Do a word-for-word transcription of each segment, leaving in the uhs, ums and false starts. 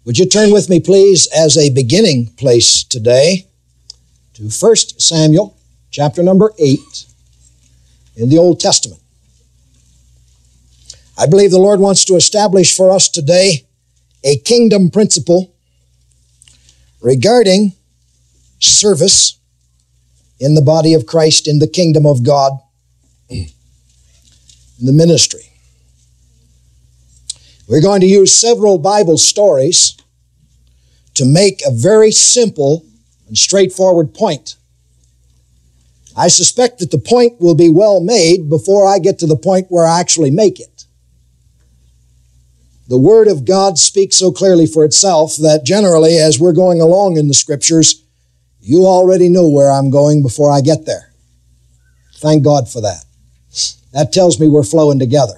Would you turn with me, please, as a beginning place today to First Samuel, chapter number eight in the Old Testament. I believe the Lord wants to establish for us today a kingdom principle regarding service in the body of Christ, in the kingdom of God, in the ministry. We're going to use several Bible stories to make a very simple and straightforward point. I suspect that the point will be well made before I get to the point where I actually make it. The Word of God speaks so clearly for itself that generally, as we're going along in the Scriptures, you already know where I'm going before I get there. Thank God for that. That tells me we're flowing together.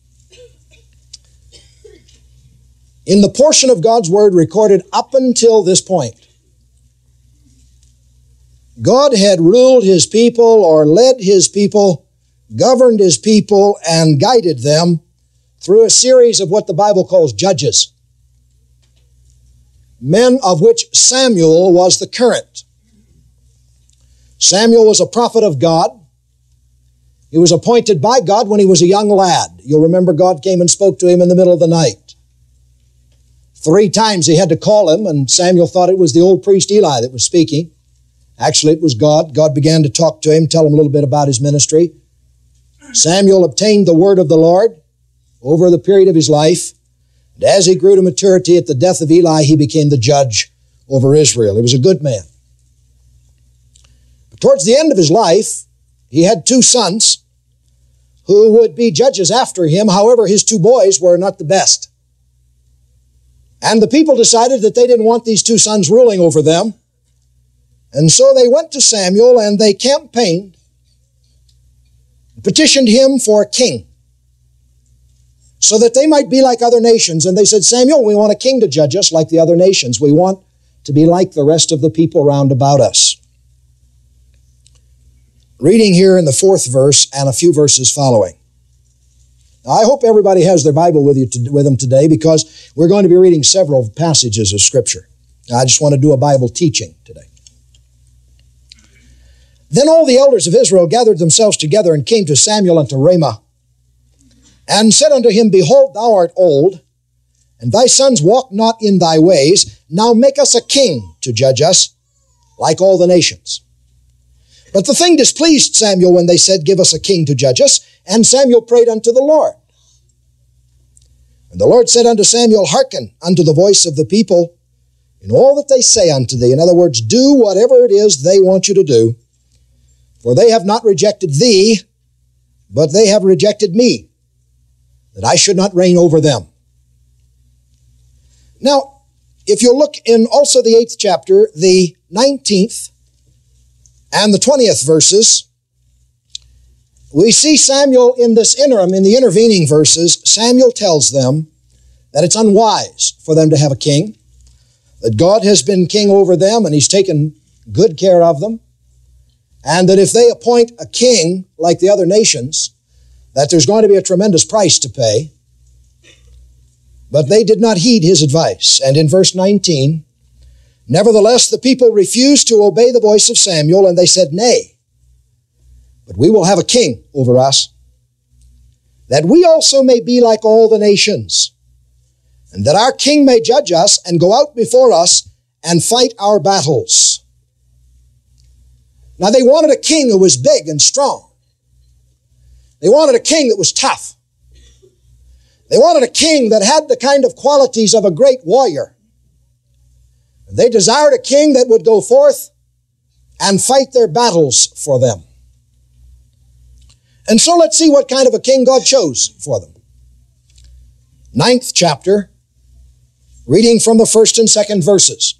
In the portion of God's Word recorded up until this point, God had ruled His people or led His people, governed His people, and guided them through a series of what the Bible calls judges, men of which Samuel was the current. Samuel was a prophet of God. He was appointed by God when he was a young lad. You'll remember God came and spoke to him in the middle of the night. Three times he had to call him, and Samuel thought it was the old priest Eli that was speaking. Actually, it was God. God began to talk to him, tell him a little bit about his ministry. Samuel obtained the word of the Lord over the period of his life. And as he grew to maturity at the death of Eli, he became the judge over Israel. He was a good man. But towards the end of his life, he had two sons who would be judges after him. However, his two boys were not the best. And the people decided that they didn't want these two sons ruling over them. And so they went to Samuel and they campaigned, petitioned him for a king, so that they might be like other nations. And they said, Samuel, we want a king to judge us like the other nations. We want to be like the rest of the people round about us. Reading here in the fourth verse and a few verses following. Now, I hope everybody has their Bible with you to, with them today, because we're going to be reading several passages of Scripture. I just want to do a Bible teaching today. Then all the elders of Israel gathered themselves together and came to Samuel unto Ramah, and said unto him, Behold, thou art old, and thy sons walk not in thy ways. Now make us a king to judge us, like all the nations. But the thing displeased Samuel when they said, Give us a king to judge us. And Samuel prayed unto the Lord. And the Lord said unto Samuel, Hearken unto the voice of the people in all that they say unto thee. In other words, do whatever it is they want you to do. For they have not rejected thee, but they have rejected me, that I should not reign over them. Now, if you look in also the eighth chapter, the nineteenth and the twentieth verses, we see Samuel in this interim, in the intervening verses, Samuel tells them that it's unwise for them to have a king, that God has been king over them and He's taken good care of them, and that if they appoint a king like the other nations, that there's going to be a tremendous price to pay. But they did not heed his advice. And in verse nineteen, Nevertheless, the people refused to obey the voice of Samuel, and they said, Nay, but we will have a king over us, that we also may be like all the nations, and that our king may judge us and go out before us and fight our battles. Now, they wanted a king who was big and strong. They wanted a king that was tough. They wanted a king that had the kind of qualities of a great warrior. They desired a king that would go forth and fight their battles for them. And so let's see what kind of a king God chose for them. Ninth chapter, reading from the first and second verses.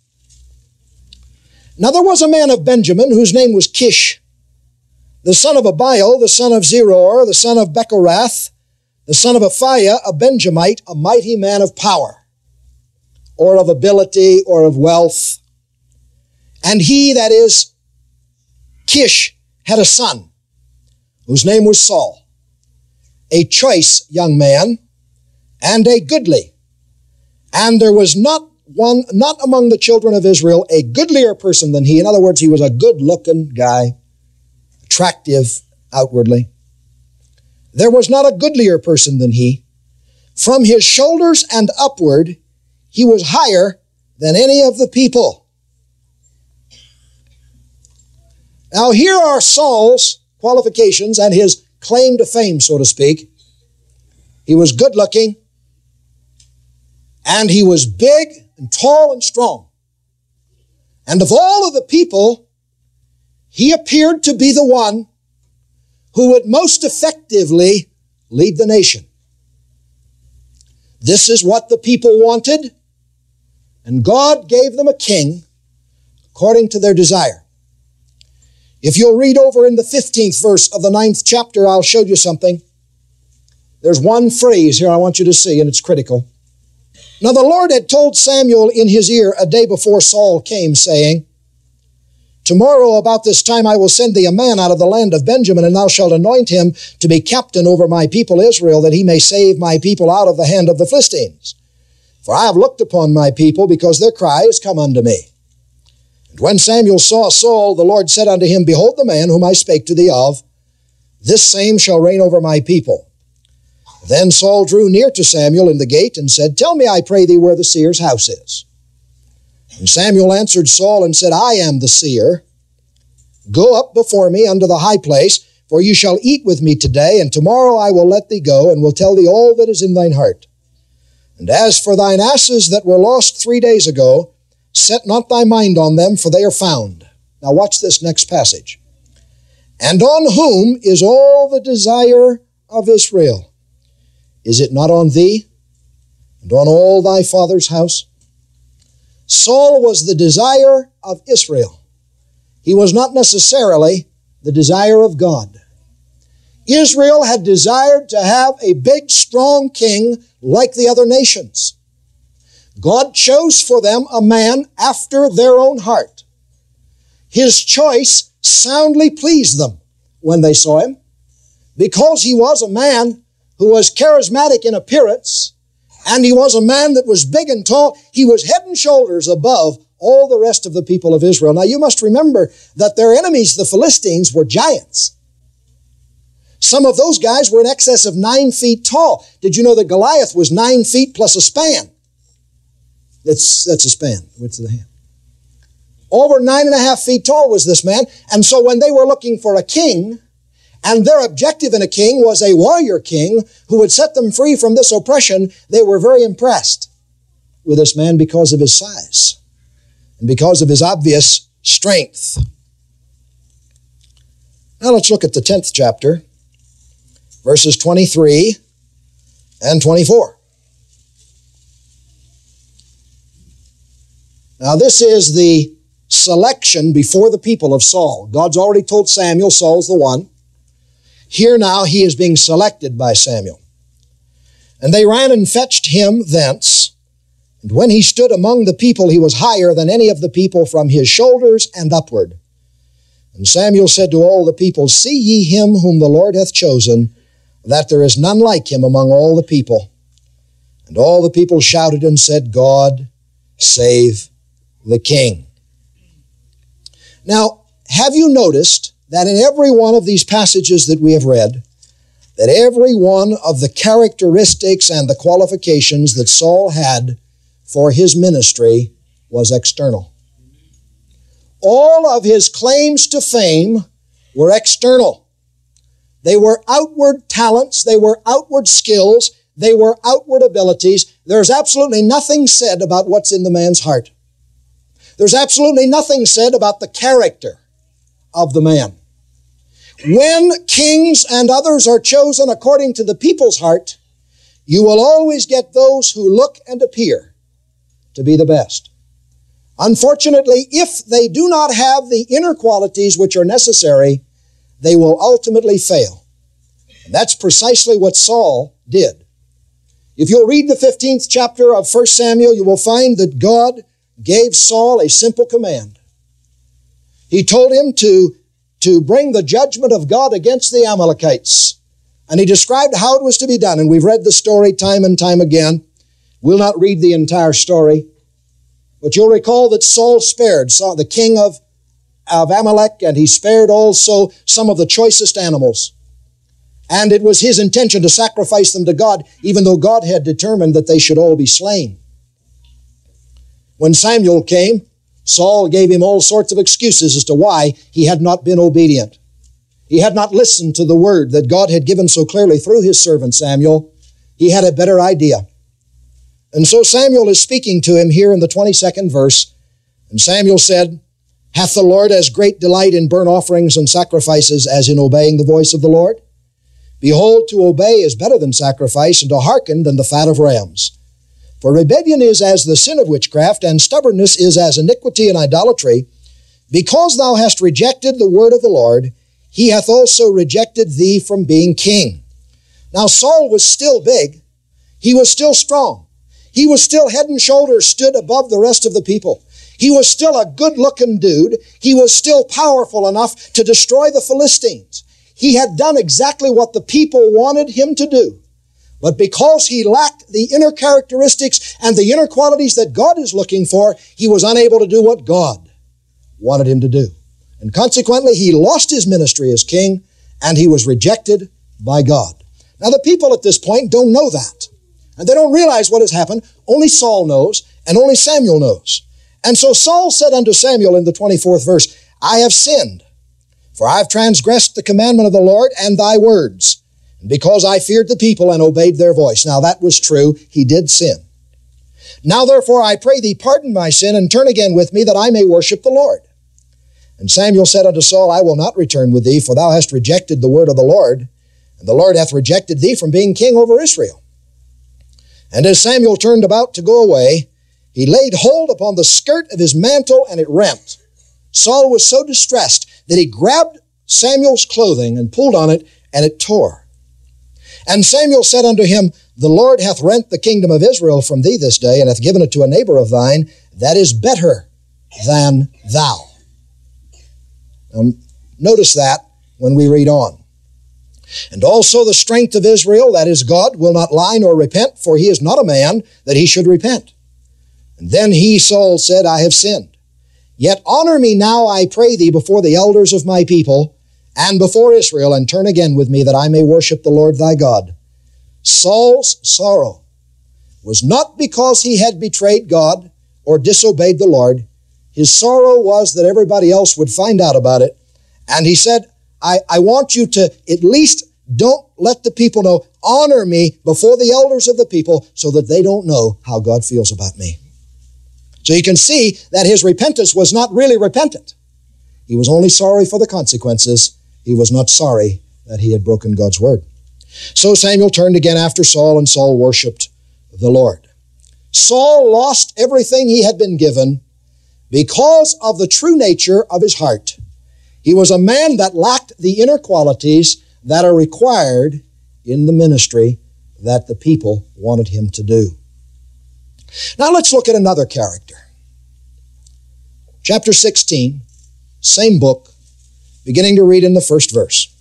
Now there was a man of Benjamin whose name was Kish, the son of Abiel, the son of Zeror, the son of Bechorath, the son of Aphiah, a Benjamite, a mighty man of power, or of ability, or of wealth. And he, that is, Kish, had a son, whose name was Saul, a choice young man, and a goodly, And there was not one, not among the children of Israel, a goodlier person than he. In other words, he was a good-looking guy, attractive outwardly. There was not a goodlier person than he. From his shoulders and upward, he was higher than any of the people. Now, here are Saul's qualifications and his claim to fame, so to speak. He was good-looking, and he was big and tall and strong. And of all of the people, he appeared to be the one who would most effectively lead the nation. This is what the people wanted, and God gave them a king according to their desire. If you'll read over in the fifteenth verse of the ninth chapter, I'll show you something. There's one phrase here I want you to see, and it's critical. Now the Lord had told Samuel in his ear a day before Saul came, saying, Tomorrow about this time I will send thee a man out of the land of Benjamin, and thou shalt anoint him to be captain over my people Israel, that he may save my people out of the hand of the Philistines. For I have looked upon my people, because their cry is come unto me. And when Samuel saw Saul, the Lord said unto him, Behold the man whom I spake to thee of, this same shall reign over my people. Then Saul drew near to Samuel in the gate, and said, Tell me, I pray thee, where the seer's house is. And Samuel answered Saul and said, I am the seer. Go up before me unto the high place, for you shall eat with me today, and tomorrow I will let thee go, and will tell thee all that is in thine heart. And as for thine asses that were lost three days ago, set not thy mind on them, for they are found. Now watch this next passage. And on whom is all the desire of Israel? Is it not on thee, and on all thy father's house? Saul was the desire of Israel. He was not necessarily the desire of God. Israel had desired to have a big, strong king like the other nations. God chose for them a man after their own heart. His choice soundly pleased them when they saw him, because he was a man who was charismatic in appearance, and he was a man that was big and tall. He was head and shoulders above all the rest of the people of Israel. Now you must remember that their enemies, the Philistines, were giants. Some of those guys were in excess of nine feet tall. Did you know that Goliath was nine feet plus a span? That's, that's a span, width of the hand. Over nine and a half feet tall was this man. And so when they were looking for a king, and their objective in a king was a warrior king who would set them free from this oppression, they were very impressed with this man because of his size and because of his obvious strength. Now let's look at the tenth chapter, verses twenty-three and twenty-four. Now this is the selection before the people of Saul. God's already told Samuel Saul's the one. Here now he is being selected by Samuel. And they ran and fetched him thence. And when he stood among the people, he was higher than any of the people from his shoulders and upward. And Samuel said to all the people, See ye him whom the Lord hath chosen, that there is none like him among all the people. And all the people shouted and said, God save the king. Now, have you noticed that in every one of these passages that we have read, that every one of the characteristics and the qualifications that Saul had for his ministry was external? All of his claims to fame were external. They were outward talents, they were outward skills, they were outward abilities. There's absolutely nothing said about what's in the man's heart. There's absolutely nothing said about the character of the man. When kings and others are chosen according to the people's heart, you will always get those who look and appear to be the best. Unfortunately, if they do not have the inner qualities which are necessary, they will ultimately fail. And that's precisely what Saul did. If you'll read the fifteenth chapter of First Samuel, you will find that God gave Saul a simple command. He told him to to bring the judgment of God against the Amalekites. And he described how it was to be done. And we've read the story time and time again. We'll not read the entire story, but you'll recall that Saul spared Saul, the king of, of Amalek, and he spared also some of the choicest animals. And it was his intention to sacrifice them to God, even though God had determined that they should all be slain. When Samuel came, Saul gave him all sorts of excuses as to why he had not been obedient. He had not listened to the word that God had given so clearly through his servant Samuel. He had a better idea. And so Samuel is speaking to him here in the twenty-second verse. And Samuel said, "Hath the Lord as great delight in burnt offerings and sacrifices as in obeying the voice of the Lord? Behold, to obey is better than sacrifice, and to hearken than the fat of rams. For rebellion is as the sin of witchcraft, and stubbornness is as iniquity and idolatry. Because thou hast rejected the word of the Lord, he hath also rejected thee from being king." Now Saul was still big. He was still strong. He was still head and shoulders stood above the rest of the people. He was still a good-looking dude. He was still powerful enough to destroy the Philistines. He had done exactly what the people wanted him to do. But because he lacked the inner characteristics and the inner qualities that God is looking for, he was unable to do what God wanted him to do. And consequently, he lost his ministry as king, and he was rejected by God. Now, the people at this point don't know that. And they don't realize what has happened. Only Saul knows, and only Samuel knows. And so Saul said unto Samuel in the twenty-fourth verse, "I have sinned, for I have transgressed the commandment of the Lord and thy words, and because I feared the people and obeyed their voice." Now that was true. He did sin. "Now therefore I pray thee, pardon my sin, and turn again with me, that I may worship the Lord." And Samuel said unto Saul, "I will not return with thee, for thou hast rejected the word of the Lord, and the Lord hath rejected thee from being king over Israel." And as Samuel turned about to go away, he laid hold upon the skirt of his mantle, and it rent. Saul was so distressed that he grabbed Samuel's clothing and pulled on it, and it tore. And Samuel said unto him, "The Lord hath rent the kingdom of Israel from thee this day, and hath given it to a neighbor of thine that is better than thou." Now, notice that when we read on. "And also the strength of Israel, that is God, will not lie nor repent, for he is not a man that he should repent. And then he, Saul, said, I have sinned. Yet honor me now, I pray thee, before the elders of my people, and before Israel, and turn again with me, that I may worship the Lord thy God." Saul's sorrow was not because he had betrayed God or disobeyed the Lord. His sorrow was that everybody else would find out about it. And he said, I, I want you to at least don't let the people know, honor me before the elders of the people, so that they don't know how God feels about me. So you can see that his repentance was not really repentant. He was only sorry for the consequences. He was not sorry that he had broken God's word. So Samuel turned again after Saul, and Saul worshiped the Lord. Saul lost everything he had been given because of the true nature of his heart. He was a man that lacked the inner qualities that are required in the ministry that the people wanted him to do. Now let's look at another character. Chapter sixteen, same book, beginning to read in the first verse.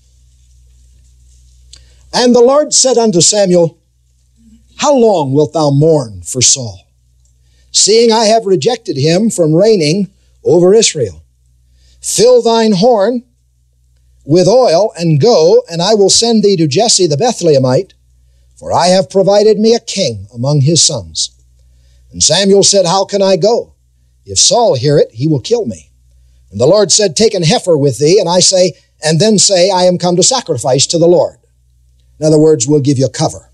"And the Lord said unto Samuel, How long wilt thou mourn for Saul, seeing I have rejected him from reigning over Israel? Fill thine horn with oil, and go, and I will send thee to Jesse the Bethlehemite, for I have provided me a king among his sons. And Samuel said, How can I go? If Saul hear it, he will kill me. And the Lord said, Take an heifer with thee, and I say, and then say, I am come to sacrifice to the Lord. In other words, we'll give you cover.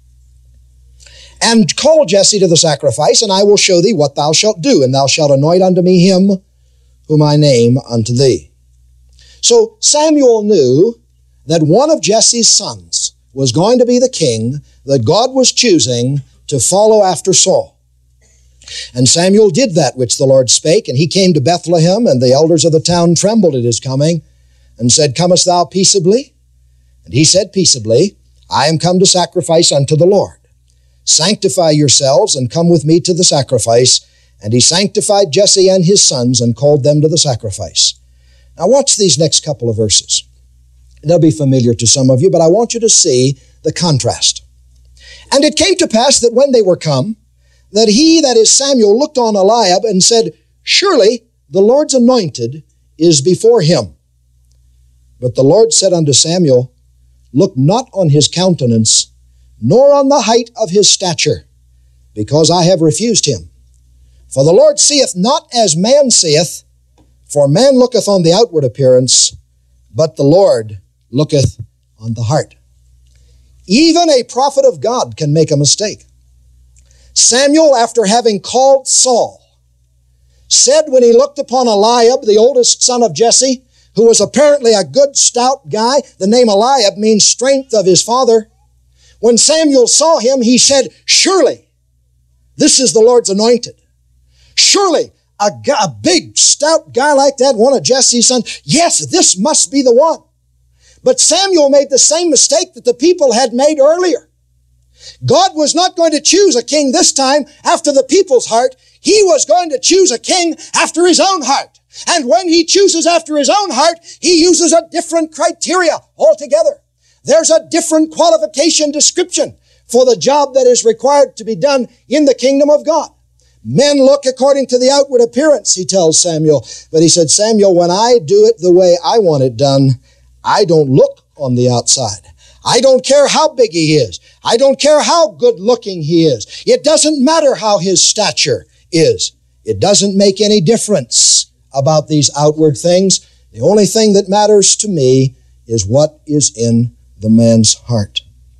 And call Jesse to the sacrifice, and I will show thee what thou shalt do, and thou shalt anoint unto me him whom I name unto thee." So Samuel knew that one of Jesse's sons was going to be the king that God was choosing to follow after Saul. And Samuel did that which the Lord spake, and he came to Bethlehem, and the elders of the town trembled at his coming, and said, Comest thou peaceably? And he said peaceably, I am come to sacrifice unto the Lord. Sanctify yourselves, and come with me to the sacrifice. And he sanctified Jesse and his sons, and called them to the sacrifice. Now watch these next couple of verses. They'll be familiar to some of you, but I want you to see the contrast. "And it came to pass that when they were come, that he, that is Samuel, looked on Eliab and said, Surely the Lord's anointed is before him. But the Lord said unto Samuel, Look not on his countenance, nor on the height of his stature, because I have refused him. For the Lord seeth not as man seeth, for man looketh on the outward appearance, but the Lord looketh on the heart. Even a prophet of God can make a mistake. Samuel, after having called Saul, said when he looked upon Eliab, the oldest son of Jesse, who was apparently a good, stout guy, the name Eliab means strength of his father. When Samuel saw him, he said, Surely this is the Lord's anointed. Surely a, guy, a big, stout guy like that, one of Jesse's sons, yes, this must be the one. But Samuel made the same mistake that the people had made earlier. God was not going to choose a king this time after the people's heart. He was going to choose a king after his own heart. And when he chooses after his own heart, he uses a different criteria altogether. There's a different qualification description for the job that is required to be done in the kingdom of God. Men look according to the outward appearance, he tells Samuel. But he said, Samuel, when I do it the way I want it done, I don't look on the outside. I don't care how big he is. I don't care how good looking he is. It doesn't matter how his stature is. It doesn't make any difference about these outward things. The only thing that matters to me is what is in the man's heart.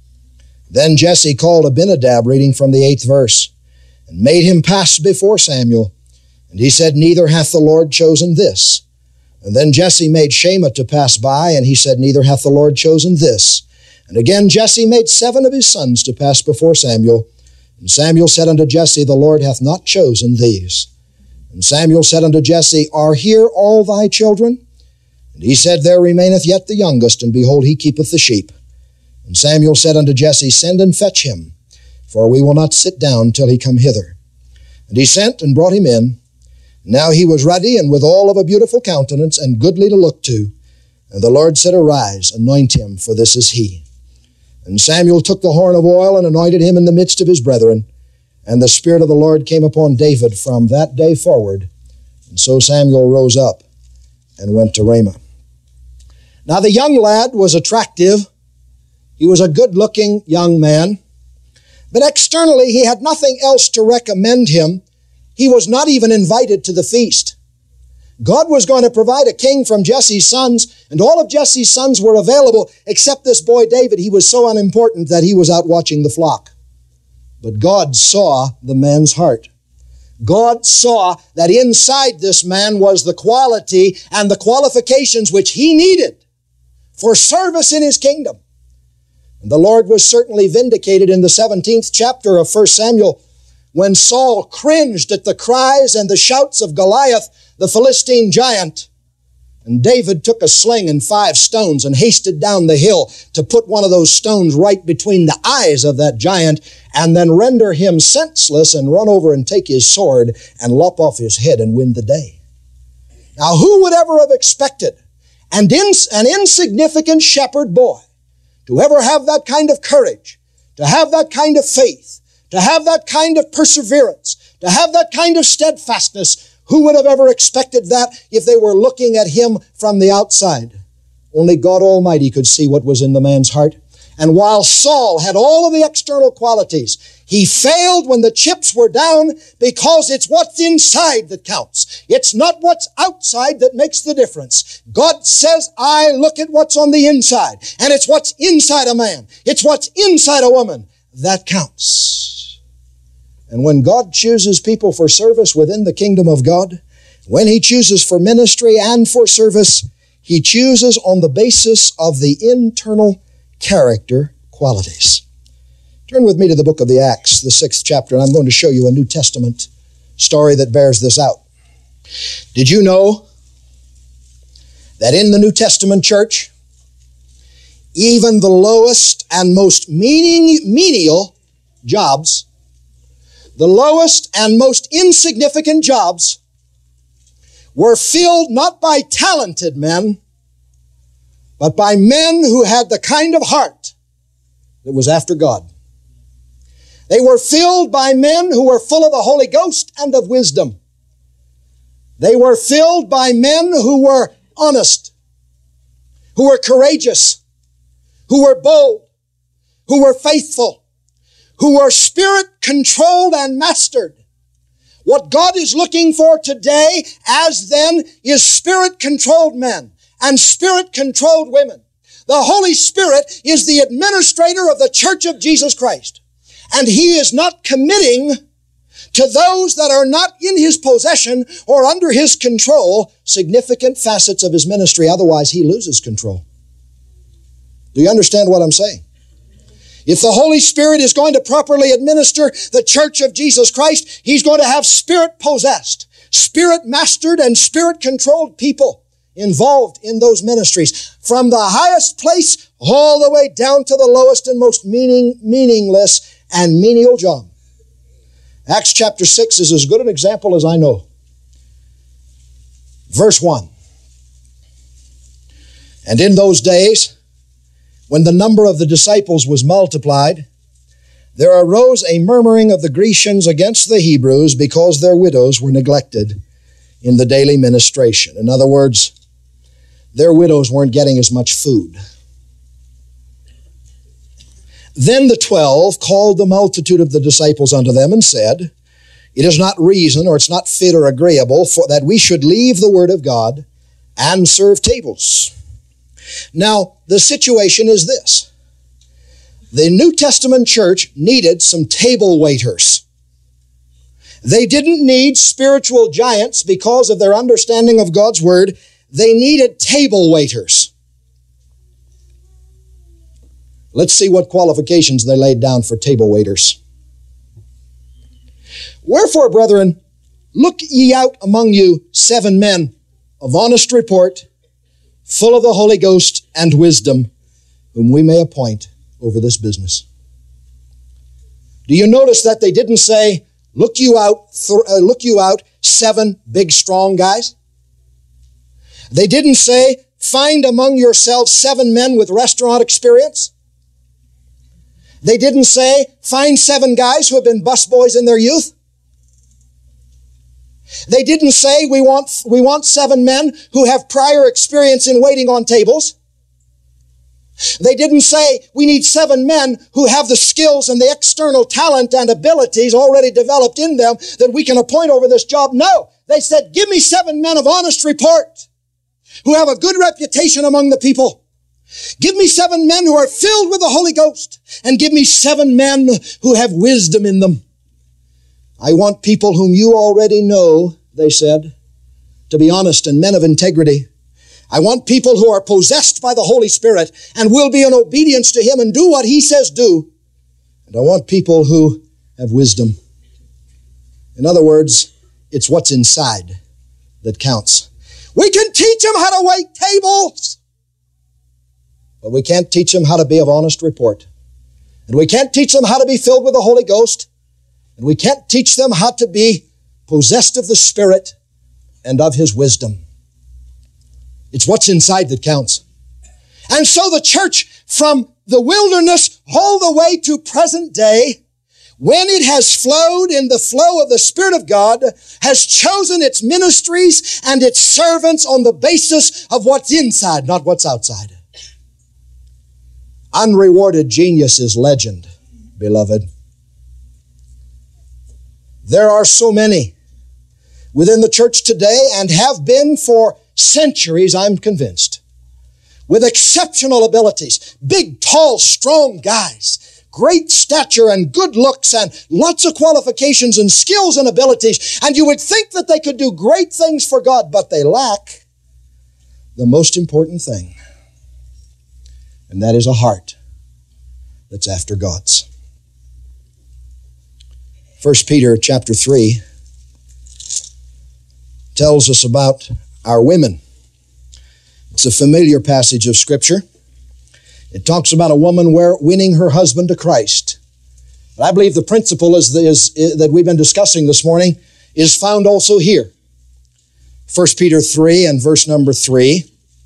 Then Jesse called Abinadab, reading from the eighth verse, and made him pass before Samuel. And he said, Neither hath the Lord chosen this. And then Jesse made Shammah to pass by, and he said, Neither hath the Lord chosen this. And again Jesse made seven of his sons to pass before Samuel. And Samuel said unto Jesse, The Lord hath not chosen these. And Samuel said unto Jesse, Are here all thy children? And he said, There remaineth yet the youngest, and behold, he keepeth the sheep. And Samuel said unto Jesse, Send and fetch him, for we will not sit down till he come hither. And he sent and brought him in. Now he was ruddy, and withal of a beautiful countenance, and goodly to look to. And the Lord said, Arise, anoint him, for this is he. And Samuel took the horn of oil, and anointed him in the midst of his brethren. And the Spirit of the Lord came upon David from that day forward. And so Samuel rose up and went to Ramah. Now the young lad was attractive. He was a good-looking young man. But externally he had nothing else to recommend him. He was not even invited to the feast. God was going to provide a king from Jesse's sons, and all of Jesse's sons were available except this boy David. He was so unimportant that he was out watching the flock. But God saw the man's heart. God saw that inside this man was the quality and the qualifications which he needed for service in his kingdom. And the Lord was certainly vindicated in the seventeenth chapter of First Samuel when Saul cringed at the cries and the shouts of Goliath, the Philistine giant. And David took a sling and five stones and hasted down the hill to put one of those stones right between the eyes of that giant and then render him senseless and run over and take his sword and lop off his head and win the day. Now, who would ever have expected an, ins- an insignificant shepherd boy to ever have that kind of courage, to have that kind of faith, to have that kind of perseverance, to have that kind of steadfastness? Who would have ever expected that if they were looking at him from the outside? Only God Almighty could see what was in the man's heart. And while Saul had all of the external qualities, he failed when the chips were down because it's what's inside that counts. It's not what's outside that makes the difference. God says, I look at what's on the inside, and it's what's inside a man. It's what's inside a woman that counts. And when God chooses people for service within the kingdom of God, when He chooses for ministry and for service, He chooses on the basis of the internal character qualities. Turn with me to the book of the Acts, the sixth chapter, and I'm going to show you a New Testament story that bears this out. Did you know that in the New Testament church, even the lowest and most meaning, menial jobs, the lowest and most insignificant jobs were filled not by talented men, but by men who had the kind of heart that was after God. They were filled by men who were full of the Holy Ghost and of wisdom. They were filled by men who were honest, who were courageous, who were bold, who were faithful, who were spirit-controlled and mastered. What God is looking for today, as then, is spirit-controlled men and spirit-controlled women. The Holy Spirit is the administrator of the Church of Jesus Christ. And He is not committing to those that are not in His possession or under His control significant facets of His ministry. Otherwise, He loses control. Do you understand what I'm saying? If the Holy Spirit is going to properly administer the Church of Jesus Christ, He's going to have Spirit-possessed, Spirit-mastered, and Spirit-controlled people involved in those ministries, from the highest place all the way down to the lowest and most meaning, meaningless and menial job. Acts chapter six is as good an example as I know. Verse one. And in those days, when the number of the disciples was multiplied, there arose a murmuring of the Grecians against the Hebrews because their widows were neglected in the daily ministration. In other words, their widows weren't getting as much food. Then the twelve called the multitude of the disciples unto them and said, It is not reason, or it's not fit or agreeable, for that we should leave the word of God and serve tables. Now, the situation is this. The New Testament church needed some table waiters. They didn't need spiritual giants because of their understanding of God's word. They needed table waiters. Let's see what qualifications they laid down for table waiters. Wherefore, brethren, look ye out among you seven men of honest report, full of the Holy Ghost and wisdom, whom we may appoint over this business. Do you notice that they didn't say, look you out, th- uh, look you out seven big strong guys? They didn't say, find among yourselves seven men with restaurant experience. They didn't say, find seven guys who have been busboys in their youth. They didn't say, we want, we want seven men who have prior experience in waiting on tables. They didn't say, we need seven men who have the skills and the external talent and abilities already developed in them that we can appoint over this job. No, they said, give me seven men of honest report who have a good reputation among the people. Give me seven men who are filled with the Holy Ghost, and give me seven men who have wisdom in them. I want people whom you already know, they said, to be honest and men of integrity. I want people who are possessed by the Holy Spirit and will be in obedience to Him and do what He says do. And I want people who have wisdom. In other words, it's what's inside that counts. We can teach them how to wait tables, but we can't teach them how to be of honest report. And we can't teach them how to be filled with the Holy Ghost. And we can't teach them how to be possessed of the Spirit and of His wisdom. It's what's inside that counts. And so the church, from the wilderness all the way to present day, when it has flowed in the flow of the Spirit of God, has chosen its ministries and its servants on the basis of what's inside, not what's outside. Unrewarded genius is legend, beloved. There are so many within the church today, and have been for centuries, I'm convinced, with exceptional abilities, big, tall, strong guys, great stature and good looks and lots of qualifications and skills and abilities, and you would think that they could do great things for God, but they lack the most important thing, and that is a heart that's after God's. First Peter chapter three tells us about our women. It's a familiar passage of Scripture. It talks about a woman where winning her husband to Christ. But I believe the principle is, is, is that we've been discussing this morning is found also here. First Peter three and verse number three.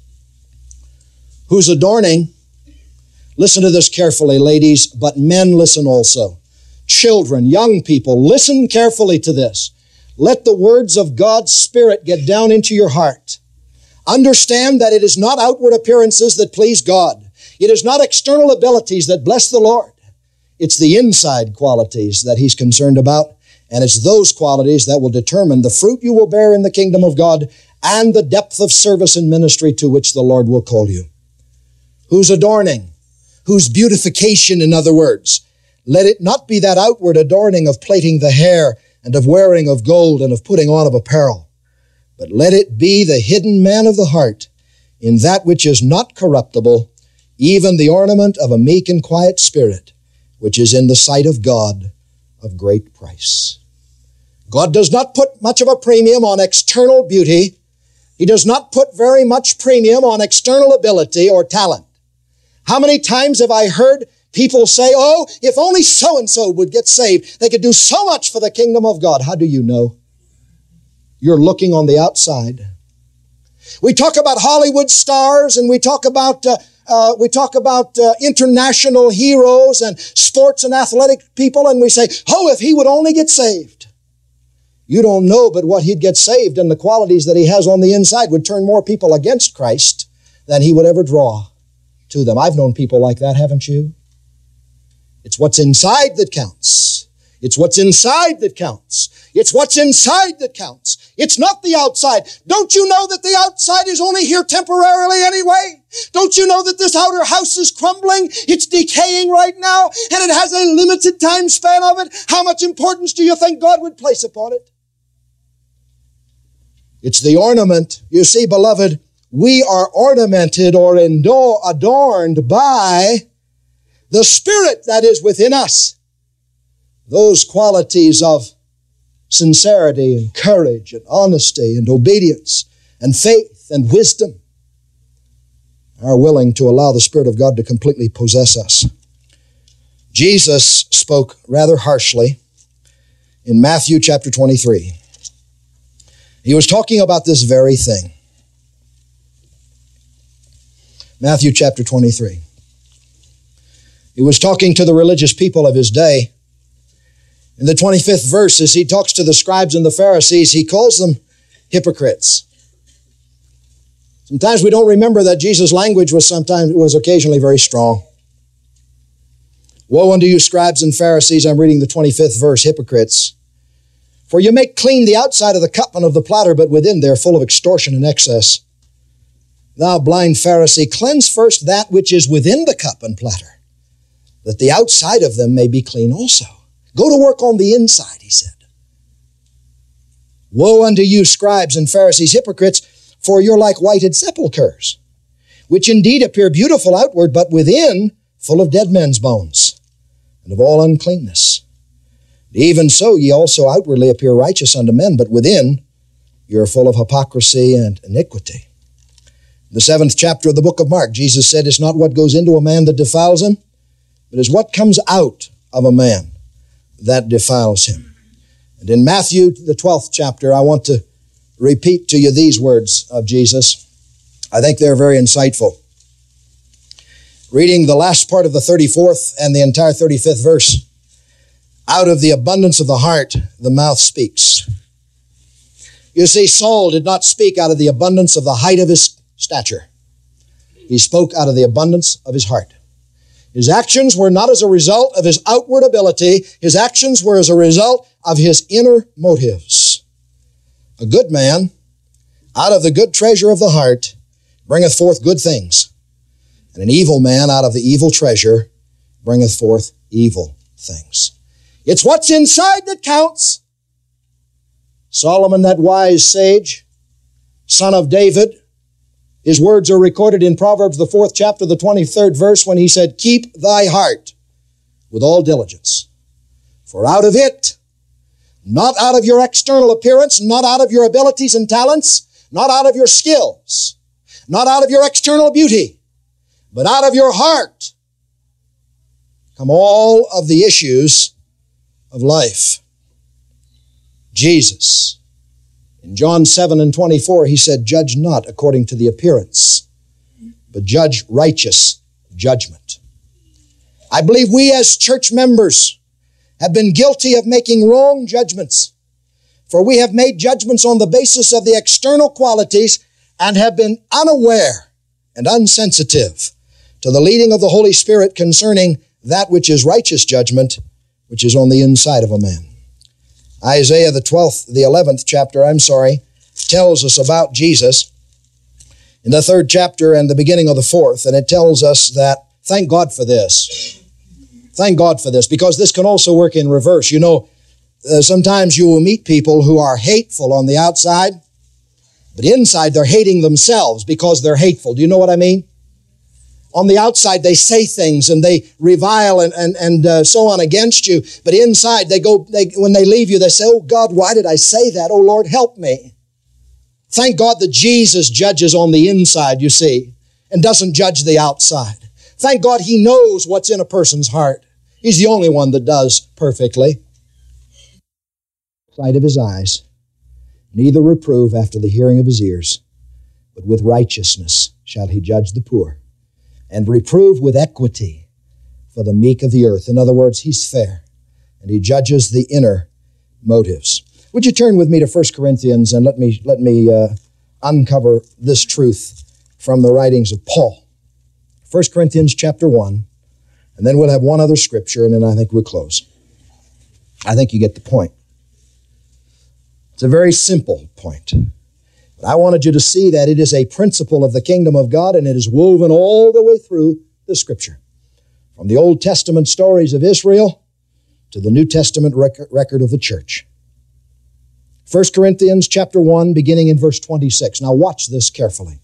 Whose adorning, listen to this carefully, ladies, but men listen also. children, young people, listen carefully to this. Let the words of God's Spirit get down into your heart. Understand that it is not outward appearances that please God. It is not external abilities that bless the Lord. It's the inside qualities that He's concerned about, and it's those qualities that will determine the fruit you will bear in the kingdom of God and the depth of service and ministry to which the Lord will call you. Whose adorning, whose beautification, in other words. Let it not be that outward adorning of plaiting the hair and of wearing of gold and of putting on of apparel, but let it be the hidden man of the heart in that which is not corruptible, even the ornament of a meek and quiet spirit, which is in the sight of God of great price. God does not put much of a premium on external beauty. He does not put very much premium on external ability or talent. How many times have I heard people say, oh, if only so-and-so would get saved, they could do so much for the kingdom of God. How do you know? You're looking on the outside. We talk about Hollywood stars, and we talk about uh, uh, we talk about uh, international heroes and sports and athletic people, and we say, oh, if he would only get saved. You don't know, but what he'd get saved and the qualities that he has on the inside would turn more people against Christ than he would ever draw to them. I've known people like that, haven't you? It's what's inside that counts. It's what's inside that counts. It's what's inside that counts. It's not the outside. Don't you know that the outside is only here temporarily anyway? Don't you know that this outer house is crumbling? It's decaying right now, and it has a limited time span of it. How much importance do you think God would place upon it? It's the ornament. You see, beloved, we are ornamented or adorned by the Spirit that is within us. Those qualities of sincerity and courage and honesty and obedience and faith and wisdom are willing to allow the Spirit of God to completely possess us. Jesus spoke rather harshly in Matthew chapter twenty-three. He was talking about this very thing. Matthew chapter twenty-three. He was talking to the religious people of his day. In the twenty-fifth verse, as he talks to the scribes and the Pharisees, he calls them hypocrites. Sometimes we don't remember that Jesus' language was sometimes was occasionally very strong. Woe unto you, scribes and Pharisees, I'm reading the twenty-fifth verse, hypocrites. For you make clean the outside of the cup and of the platter, but within they are full of extortion and excess. Thou blind Pharisee, cleanse first that which is within the cup and platter, that the outside of them may be clean also. Go to work on the inside, he said. Woe unto you, scribes and Pharisees, hypocrites, for you're like whited sepulchres, which indeed appear beautiful outward, but within full of dead men's bones, and of all uncleanness. Even so ye also outwardly appear righteous unto men, but within you are full of hypocrisy and iniquity. In the seventh chapter of the book of Mark, Jesus said, it's not what goes into a man that defiles him, but it's what comes out of a man that defiles him. And in Matthew, the twelfth chapter, I want to repeat to you these words of Jesus. I think they're very insightful. Reading the last part of the thirty-fourth and the entire thirty-fifth verse. Out of the abundance of the heart, the mouth speaks. You see, Saul did not speak out of the abundance of the height of his stature. He spoke out of the abundance of his heart. His actions were not as a result of his outward ability. His actions were as a result of his inner motives. A good man, out of the good treasure of the heart, bringeth forth good things. And an evil man, out of the evil treasure, bringeth forth evil things. It's what's inside that counts. Solomon, that wise sage, son of David, his words are recorded in Proverbs, the fourth chapter, the twenty-third verse, when he said, keep thy heart with all diligence. For out of it, not out of your external appearance, not out of your abilities and talents, not out of your skills, not out of your external beauty, but out of your heart, come all of the issues of life. Jesus, in John seven and twenty-four, he said, judge not according to the appearance, but judge righteous judgment. I believe we as church members have been guilty of making wrong judgments. For we have made judgments on the basis of the external qualities and have been unaware and unsensitive to the leading of the Holy Spirit concerning that which is righteous judgment, which is on the inside of a man. Isaiah, the twelfth, the eleventh chapter, I'm sorry, tells us about Jesus in the third chapter and the beginning of the fourth, and it tells us that, thank God for this. Thank God for this, because this can also work in reverse. You know, uh, sometimes you will meet people who are hateful on the outside, but inside they're hating themselves because they're hateful. Do you know what I mean? On the outside they say things and they revile and, and, and uh, so on against you, but inside they go, they, when they leave you, they say, oh God, why did I say that? Oh Lord, help me. Thank God that Jesus judges on the inside, you see, and doesn't judge the outside. Thank God He knows what's in a person's heart. He's the only one that does perfectly. Sight of His eyes, neither reprove after the hearing of His ears, but with righteousness shall He judge the poor, and reprove with equity for the meek of the earth. In other words, He's fair, and He judges the inner motives. Would you turn with me to First Corinthians and let me, let me uh, uncover this truth from the writings of Paul. First Corinthians chapter one, and then we'll have one other scripture, and then I think we'll close. I think you get the point. It's a very simple point. But I wanted you to see that it is a principle of the kingdom of God, and it is woven all the way through the Scripture. From the Old Testament stories of Israel to the New Testament record, record of the church. First Corinthians chapter one, beginning in verse twenty-six. Now watch this carefully.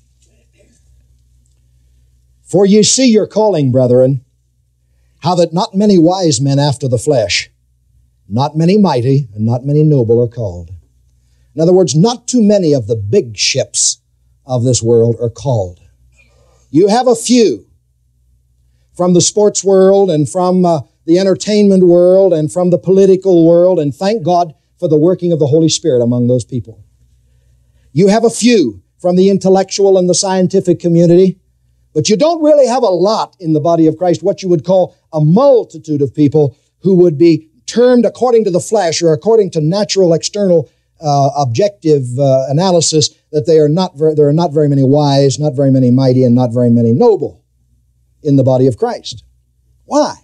For ye see your calling, brethren, how that not many wise men after the flesh, not many mighty, and not many noble are called. In other words, not too many of the big ships of this world are called. You have a few from the sports world and from uh, the entertainment world and from the political world, and thank God for the working of the Holy Spirit among those people. You have a few from the intellectual and the scientific community, but you don't really have a lot in the body of Christ, what you would call a multitude of people who would be termed according to the flesh or according to natural external uh, objective uh, analysis, that they are not very, there are not very many wise, not very many mighty, and not very many noble in the body of Christ. Why?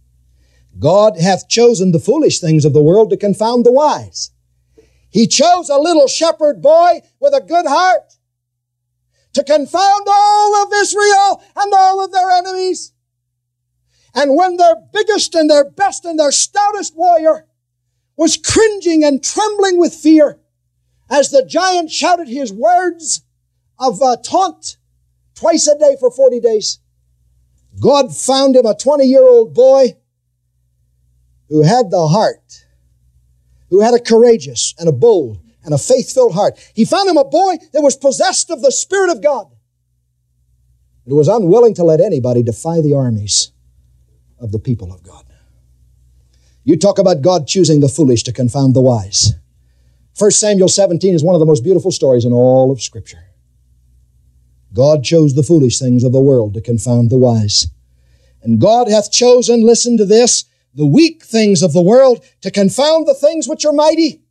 God hath chosen the foolish things of the world to confound the wise. He chose a little shepherd boy with a good heart to confound all of Israel and all of their enemies. And when their biggest and their best and their stoutest warrior was cringing and trembling with fear as the giant shouted his words of uh, taunt twice a day for forty days, God found him a twenty-year-old boy who had the heart, who had a courageous and a bold and a faith-filled heart. He found him a boy that was possessed of the Spirit of God, who was unwilling to let anybody defy the armies of the people of God. You talk about God choosing the foolish to confound the wise. First Samuel seventeen is one of the most beautiful stories in all of Scripture. God chose the foolish things of the world to confound the wise. And God hath chosen, listen to this, the weak things of the world to confound the things which are mighty.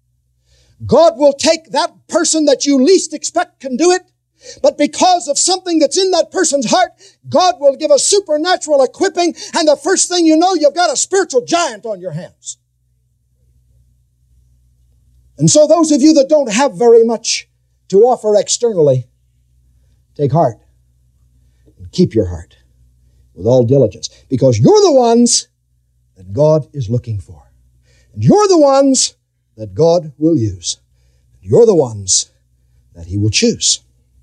God will take that person that you least expect can do it, but because of something that's in that person's heart, God will give a supernatural equipping, and the first thing you know, you've got a spiritual giant on your hands. And so those of you that don't have very much to offer externally, take heart and keep your heart with all diligence, because you're the ones that God is looking for. And you're the ones that God will use. You're the ones that He will choose.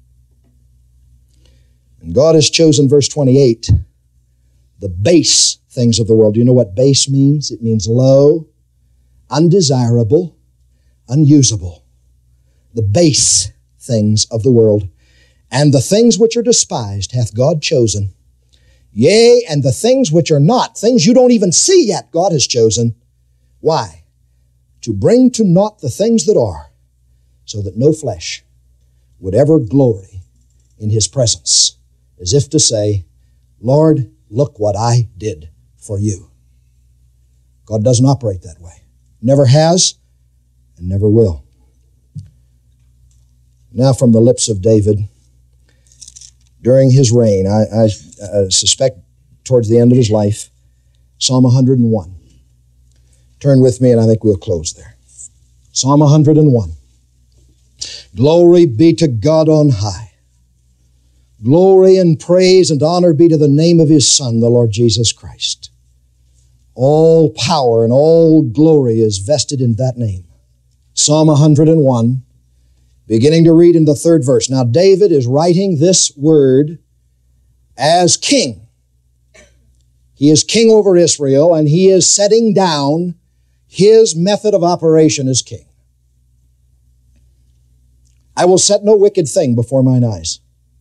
And God has chosen, verse twenty-eight, the base things of the world. Do you know what base means? It means low, undesirable, unusable. The base things of the world. And the things which are despised hath God chosen. Yea, and the things which are not, things you don't even see yet, God has chosen. Why? To bring to naught the things that are, so that no flesh would ever glory in His presence, as if to say, Lord, look what I did for you. God doesn't operate that way. Never has and never will. Now from the lips of David, during his reign, I, I, I suspect towards the end of his life, Psalm one hundred and one. Turn with me and I think we'll close there. Psalm one hundred and one. Glory be to God on high. Glory and praise and honor be to the name of His Son, the Lord Jesus Christ. All power and all glory is vested in that name. Psalm one hundred and one, beginning to read in the third verse. Now David is writing this word as king. He is king over Israel, and he is setting down his method of operation as king. I will set no wicked thing before mine eyes.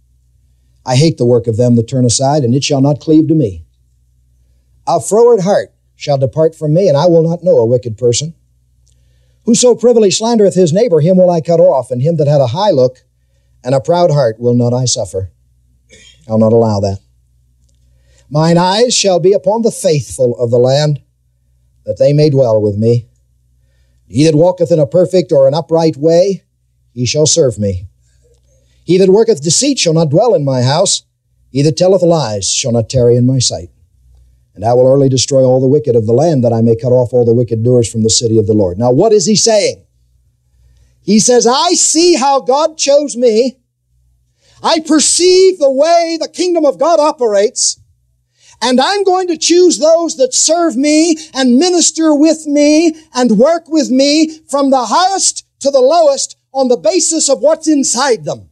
I hate the work of them that turn aside, and it shall not cleave to me. A froward heart shall depart from me, and I will not know a wicked person. Whoso privily slandereth his neighbor, him will I cut off, and him that hath a high look and a proud heart will not I suffer. I'll not allow that. Mine eyes shall be upon the faithful of the land, that they may dwell with me. He that walketh in a perfect or an upright way, he shall serve me. He that worketh deceit shall not dwell in my house. He that telleth lies shall not tarry in my sight. And I will early destroy all the wicked of the land, that I may cut off all the wicked doers from the city of the Lord. Now what is he saying? He says, I see how God chose me. I perceive the way the kingdom of God operates. And I'm going to choose those that serve me and minister with me and work with me from the highest to the lowest on the basis of what's inside them.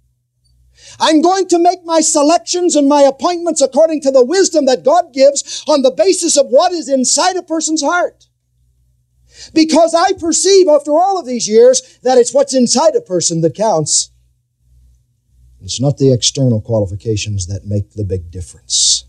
I'm going to make my selections and my appointments according to the wisdom that God gives on the basis of what is inside a person's heart. Because I perceive after all of these years that it's what's inside a person that counts. It's not the external qualifications that make the big difference.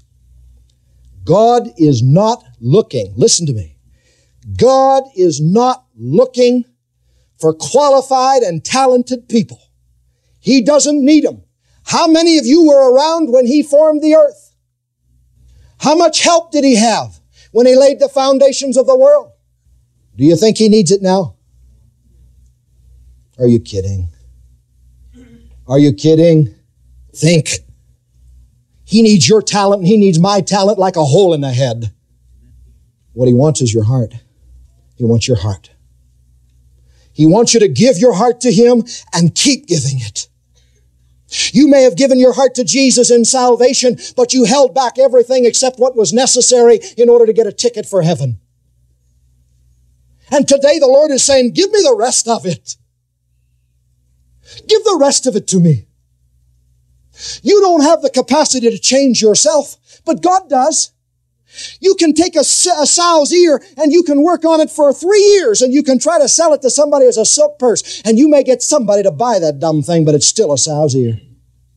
God is not looking, listen to me, God is not looking for qualified and talented people. He doesn't need them. How many of you were around when He formed the earth? How much help did He have when He laid the foundations of the world? Do you think He needs it now? Are you kidding? Are you kidding? Think. He needs your talent and He needs my talent like a hole in the head. What He wants is your heart. He wants your heart. He wants you to give your heart to Him and keep giving it. You may have given your heart to Jesus in salvation, but you held back everything except what was necessary in order to get a ticket for heaven. And today the Lord is saying, give me the rest of it. Give the rest of it to me. You don't have the capacity to change yourself, but God does. You can take a, a sow's ear and you can work on it for three years and you can try to sell it to somebody as a silk purse, and you may get somebody to buy that dumb thing, but it's still a sow's ear. And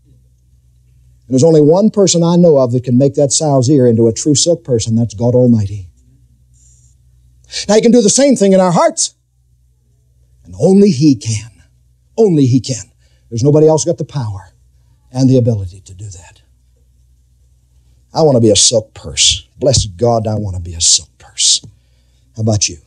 there's only one person I know of that can make that sow's ear into a true silk purse, and that's God Almighty. Now He can do the same thing in our hearts. And only He can. Only He can. There's nobody else got the power and the ability to do that. I want to be a silk purse. Blessed God, I want to be a silk purse. How about you?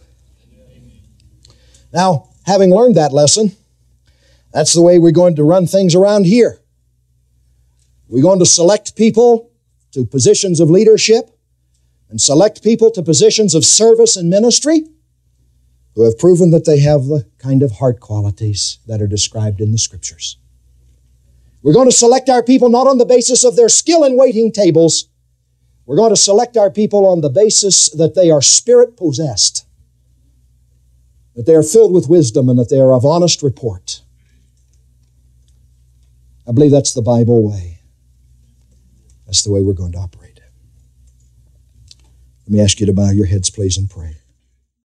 Now, having learned that lesson, that's the way we're going to run things around here. We're going to select people to positions of leadership and select people to positions of service and ministry who have proven that they have the kind of heart qualities that are described in the Scriptures. We're going to select our people not on the basis of their skill in waiting tables. We're going to select our people on the basis that they are Spirit-possessed, that they are filled with wisdom, and that they are of honest report. I believe that's the Bible way. That's the way we're going to operate. Let me ask you to bow your heads, please, and pray.